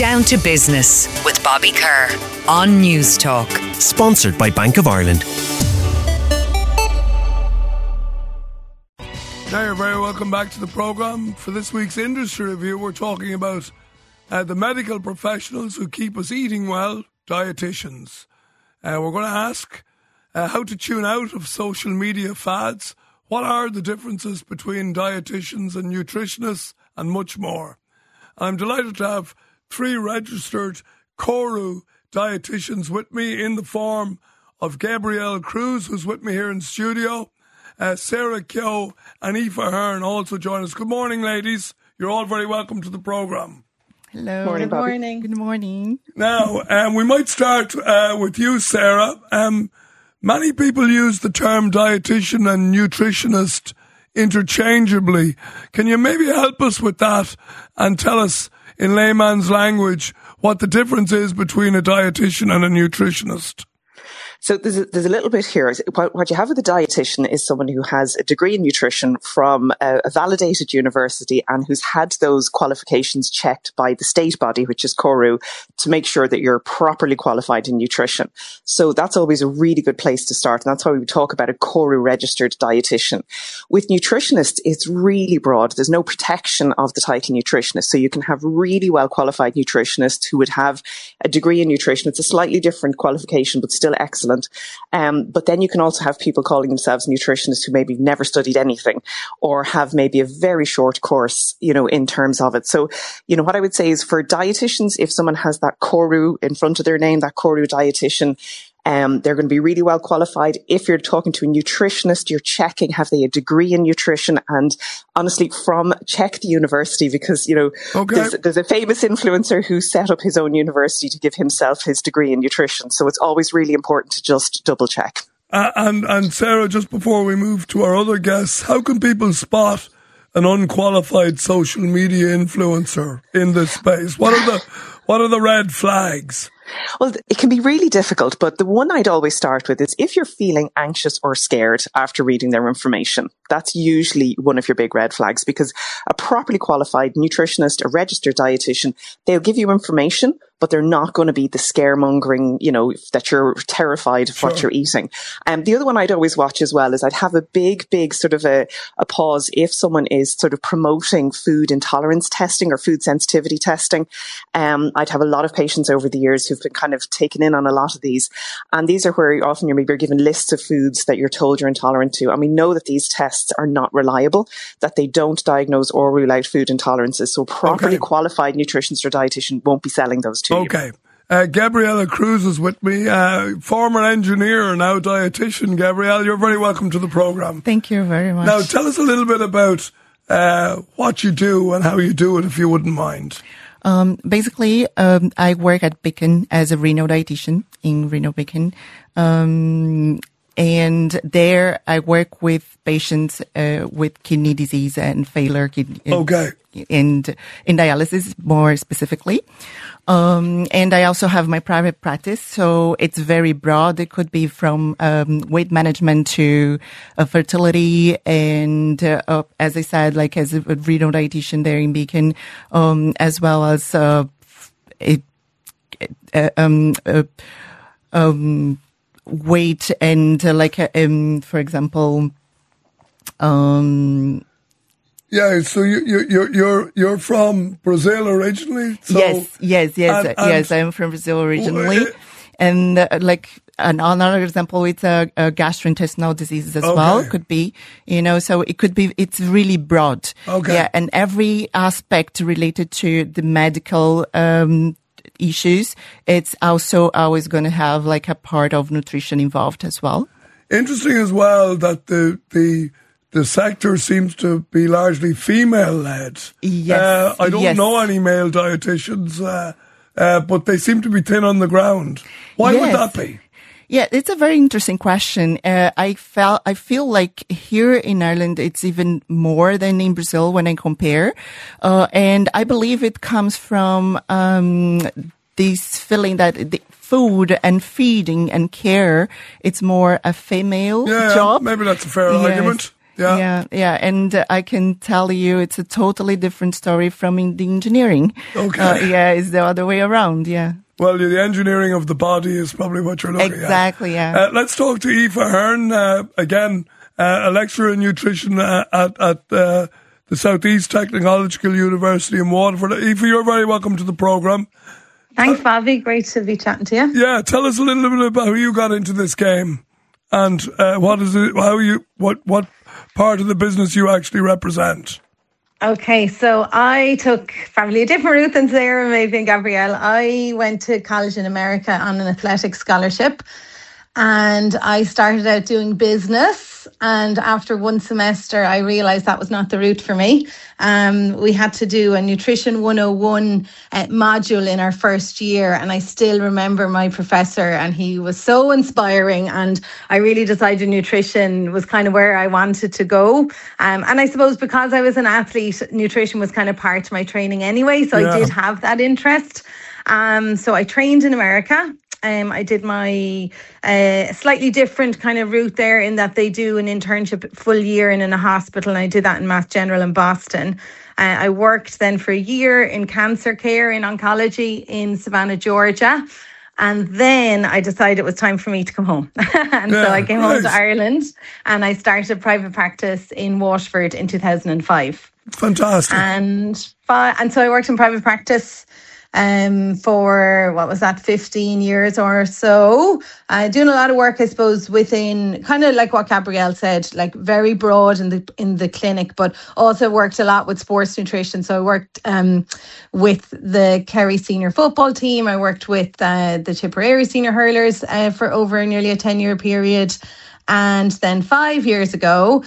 Down to Business with Bobby Kerr on News Talk. Sponsored by Bank of Ireland. Now you're very welcome back to the programme. For this week's industry review, we're talking about the medical professionals who keep us eating well, dietitians. We're going to ask how to tune out of social media fads, what are the differences between dietitians and nutritionists, and much more. I'm delighted to have 3 registered KORU dietitians with me in the form of Gabrielle Cruz, who's with me here in studio. Sarah Keogh and Aoife Hearn also join us. Good morning, ladies. You're all very welcome to the programme. Hello. Morning, Good morning. Good morning. Now, we might start with you, Sarah. Many people use the term dietitian and nutritionist interchangeably. Can you maybe help us with that and tell us in layman's language what the difference is between a dietitian and a nutritionist? So there's a little bit here. What you have with a dietitian is someone who has a degree in nutrition from a validated university and who's had those qualifications checked by the state body, which is KORU, to make sure that you're properly qualified in nutrition. So that's always a really good place to start. And that's why we talk about a KORU registered dietitian. With nutritionists, it's really broad. There's no protection of the title nutritionist. So you can have really well qualified nutritionists who would have a degree in nutrition. It's a slightly different qualification, but still excellent. But then you can also have people calling themselves nutritionists who maybe never studied anything or have maybe a very short course, in terms of it. So, what I would say is for dietitians, if someone has that KORU in front of their name, that KORU dietitian, they're going to be really well qualified. If you're talking to a nutritionist, you're checking, have they a degree in nutrition? And honestly, check the university because, there's a famous influencer who set up his own university to give himself his degree in nutrition. So it's always really important to just double check. And Sarah, just before we move to our other guests, how can people spot an unqualified social media influencer in this space? What are the red flags? Well, it can be really difficult, but the one I'd always start with is if you're feeling anxious or scared after reading their information, that's usually one of your big red flags because a properly qualified nutritionist, a registered dietitian, they'll give you information, but they're not going to be the scaremongering, that you're terrified of what you're eating. The other one I'd always watch as well is I'd have a big sort of a pause if someone is sort of promoting food intolerance testing or food sensitivity testing. I'd have a lot of patients over the years who've been kind of taken in on a lot of these. And these are where often you're maybe given lists of foods that you're told you're intolerant to. And we know that these tests are not reliable, that they don't diagnose or rule out food intolerances. So properly qualified nutritionist or dietitian won't be selling those to you. Okay. Gabriella Cruz is with me, former engineer, now dietitian. Gabrielle, you're very welcome to the programme. Thank you very much. Now, tell us a little bit about what you do and how you do it, if you wouldn't mind. Basically, I work at Beacon as a renal dietitian in Renal Beacon. And there I work with patients with kidney disease and failure and in dialysis more specifically. And I also have my private practice, so it's very broad. It could be from weight management to fertility, and as I said, like as a renal dietitian there in Beacon, as well as weight and for example, yeah, so you're from Brazil originally? So, yes, I'm from Brazil originally. And another example, it's a gastrointestinal diseases as well, could be, so it could be, it's really broad. Okay. Yeah, and every aspect related to the medical, issues, it's also always going to have like a part of nutrition involved as well. Interesting as well that the sector seems to be largely female-led. Yes. I don't know any male dietitians, but they seem to be thin on the ground. Why would that be? Yeah, it's a very interesting question. I feel like here in Ireland, it's even more than in Brazil when I compare. And I believe it comes from, this feeling that the food and feeding and care, it's more a female job. Maybe that's a fair argument. Yeah. And I can tell you it's a totally different story from the engineering. Okay. It's the other way around. Yeah. Well, the engineering of the body is probably what you're looking at. Exactly, yeah. Let's talk to Aoife Hearn, again, a lecturer in nutrition at the South East Technological University in Waterford. Aoife, you're very welcome to the programme. Thanks, Bobby. Great to be chatting to you. Yeah, tell us a little bit about how you got into this game and what part of the business you actually represent. Okay, so I took probably a different route than Sarah, maybe, and Gabrielle. I went to college in America on an athletics scholarship, and I started out doing business. And after one semester, I realised that was not the route for me. We had to do a Nutrition 101 module in our first year. And I still remember my professor, and he was so inspiring. And I really decided nutrition was kind of where I wanted to go. And I suppose because I was an athlete, nutrition was kind of part of my training anyway. So I did have that interest. So I trained in America. I did my slightly different kind of route there in that they do an internship full year in a hospital. And I did that in Mass General in Boston. I worked then for a year in cancer care in oncology in Savannah, Georgia. And then I decided it was time for me to come home. So I came home to Ireland and I started private practice in Waterford in 2005. Fantastic. And so I worked in private practice for 15 years or so, doing a lot of work, I suppose, within kind of like what Gabrielle said, like very broad in the clinic, but also worked a lot with sports nutrition. So I worked with the Kerry senior football team. I worked with the Tipperary senior hurlers for over nearly a 10-year period. And then 5 years ago,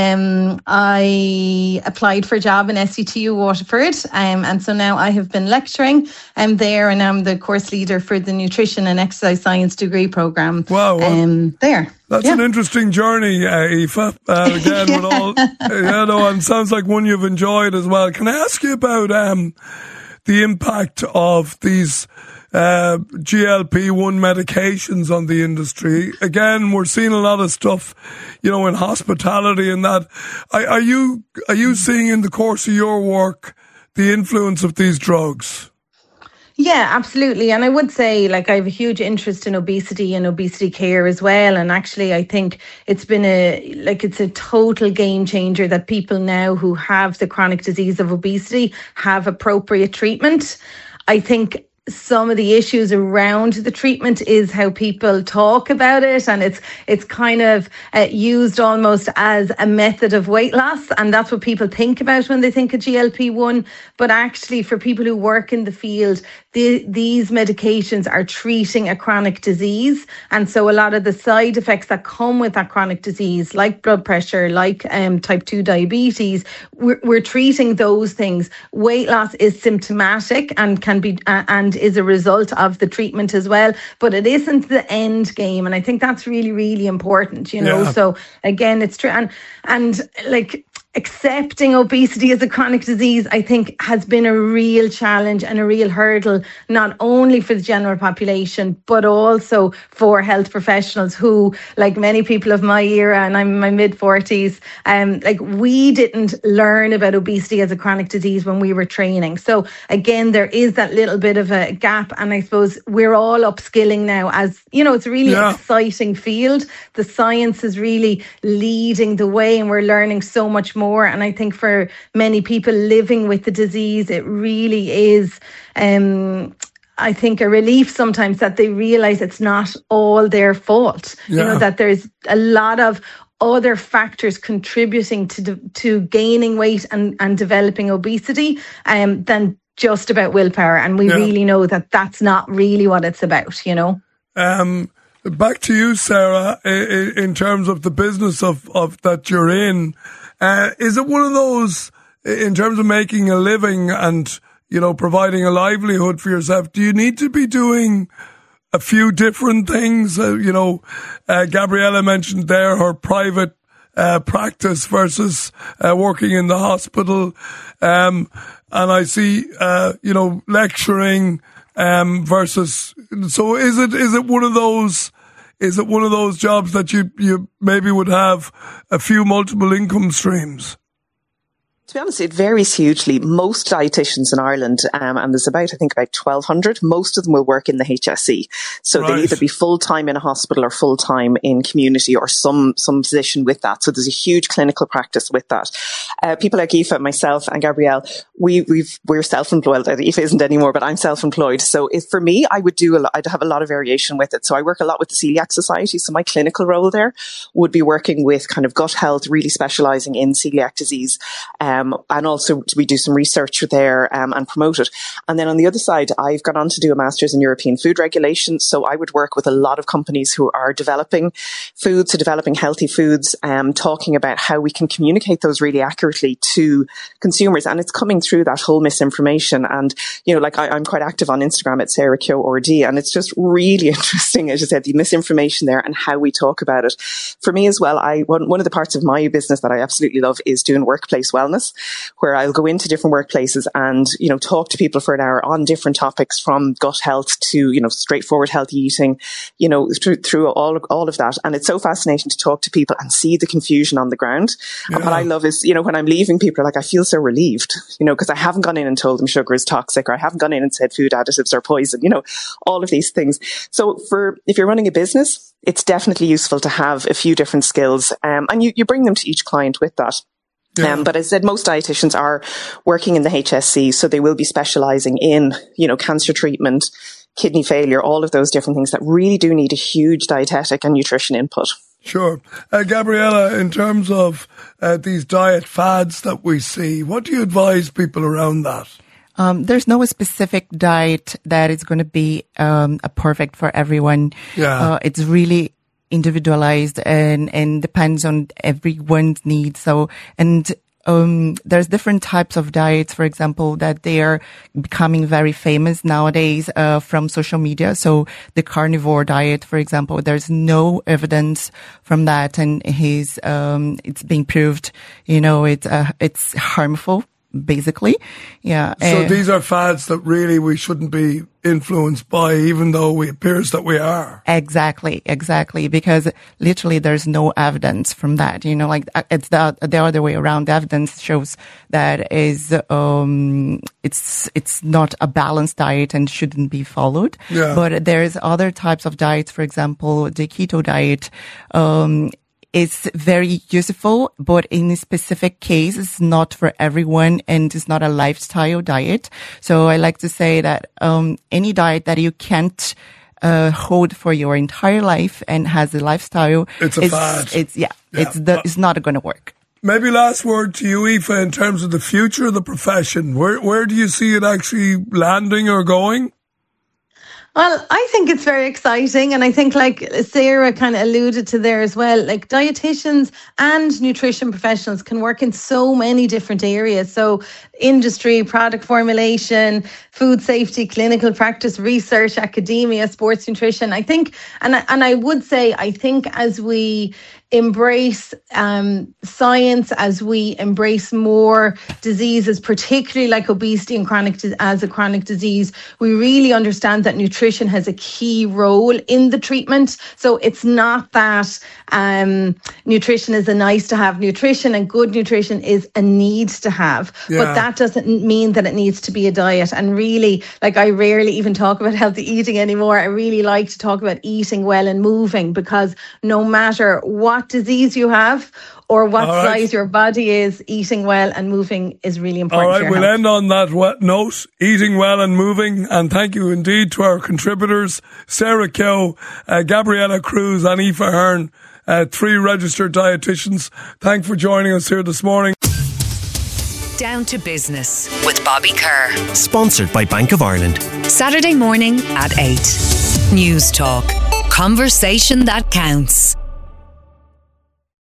I applied for a job in SCTU Waterford. And so now I have been lecturing there, and I'm the course leader for the Nutrition and Exercise Science degree programme. Wow. There. That's an interesting journey, Aoife. Again, with all, and sounds like one you've enjoyed as well. Can I ask you about the impact of these GLP-1 medications on the industry? Again, we're seeing a lot of stuff, in hospitality and that. Are you seeing in the course of your work the influence of these drugs? Yeah, absolutely. And I would say, I have a huge interest in obesity and obesity care as well. And actually, I think it's been it's a total game changer that people now who have the chronic disease of obesity have appropriate treatment. I think some of the issues around the treatment is how people talk about it, and it's kind of used almost as a method of weight loss, and that's what people think about when they think of GLP-1. But actually, for people who work in the field, these medications are treating a chronic disease, and so a lot of the side effects that come with that chronic disease, like blood pressure, like type 2 diabetes, we're treating those things. Weight loss is symptomatic and can be and is a result of the treatment as well, but it isn't the end game, and I think that's really, really important. So again, it's true, and accepting obesity as a chronic disease, I think, has been a real challenge and a real hurdle, not only for the general population, but also for health professionals who, like many people of my era, and I'm in my mid-40s, we didn't learn about obesity as a chronic disease when we were training. So again, there is that little bit of a gap, and I suppose we're all upskilling now as, it's a really exciting field. The science is really leading the way, and we're learning so much more. And I think for many people living with the disease, it really is, I think, a relief sometimes that they realise it's not all their fault. That there's a lot of other factors contributing to gaining weight and developing obesity than just about willpower. And we really know that that's not really what it's about, Back to you, Sarah, in terms of the business of that you're in. Is it one of those, in terms of making a living and, providing a livelihood for yourself, do you need to be doing a few different things? Gabriella mentioned there her private practice versus working in the hospital. And I see, lecturing versus. So is it one of those? is it one of those jobs that you maybe would have a few multiple income streams? To be honest, it varies hugely. Most dietitians in Ireland, and there's about 1,200, most of them will work in the HSE. So they'll either be full-time in a hospital or full-time in community or some position with that. So there's a huge clinical practice with that. People like Aoife, myself and Gabrielle, we're self-employed. Aoife isn't anymore, but I'm self-employed. So for me, I'd have a lot of variation with it. So I work a lot with the Celiac Society. So my clinical role there would be working with kind of gut health, really specialising in celiac disease. And also we do some research there and promote it. And then on the other side, I've gone on to do a master's in European food regulation. So I would work with a lot of companies who are developing foods, so developing healthy foods, talking about how we can communicate those really accurately to consumers. And it's coming through that whole misinformation. And, I'm quite active on Instagram at Sarah Keogh RD. And it's just really interesting, as you said, the misinformation there and how we talk about it. For me as well, one of the parts of my business that I absolutely love is doing workplace wellness, where I'll go into different workplaces and, talk to people for an hour on different topics, from gut health to, straightforward healthy eating, through all of that. And it's so fascinating to talk to people and see the confusion on the ground. Yeah. And what I love is, when I'm leaving, people are like, I feel so relieved, because I haven't gone in and told them sugar is toxic, or I haven't gone in and said food additives are poison, all of these things. So if you're running a business, it's definitely useful to have a few different skills. And you bring them to each client with that. Yeah. But as I said, most dietitians are working in the HSE, so they will be specialising in, cancer treatment, kidney failure, all of those different things that really do need a huge dietetic and nutrition input. Sure. Gabriella, in terms of these diet fads that we see, what do you advise people around that? There's no specific diet that is going to be perfect for everyone. Yeah. It's really individualized and depends on everyone's needs. So, there's different types of diets, for example, that they are becoming very famous nowadays, from social media. So the carnivore diet, for example, there's no evidence from that, and it's being proved, it's harmful, basically. Yeah. So these are fads that really we shouldn't be influenced by, even though it appears that we are. Exactly, because literally there's no evidence from that. It's the other way around. The evidence shows that it's not a balanced diet and shouldn't be followed. Yeah. But there's other types of diets, for example, the keto diet. It's very useful, but in a specific case, it's not for everyone, and it's not a lifestyle diet. So I like to say that any diet that you can't hold for your entire life and has a lifestyle, it's a fad. It's not going to work. Maybe last word to you, Aoife, in terms of the future of the profession. Where do you see it actually landing or going? Well, I think it's very exciting. And I think, like Sarah kind of alluded to there as well, like dietitians and nutrition professionals can work in so many different areas. So industry, product formulation, food safety, clinical practice, research, academia, sports nutrition. I think, and I would say, I think as we embrace science, as we embrace more diseases, particularly like obesity and as a chronic disease, we really understand that nutrition has a key role in the treatment. So it's not that nutrition is a nice to have. Nutrition and good nutrition is a need to have. Yeah. But that doesn't mean that it needs to be a diet. And really, like, I rarely even talk about healthy eating anymore. I really like to talk about eating well and moving, because no matter what disease you have or what size your body is, eating well and moving is really important. All right, we'll end on that wet note, eating well and moving. And thank you indeed to our contributors, Sarah Keogh, Gabriella Cruz and Aoife Hearn, 3 registered dietitians. Thanks for joining us here this morning. Down to Business with Bobby Kerr. Sponsored by Bank of Ireland. Saturday morning at 8. News Talk. Conversation that counts.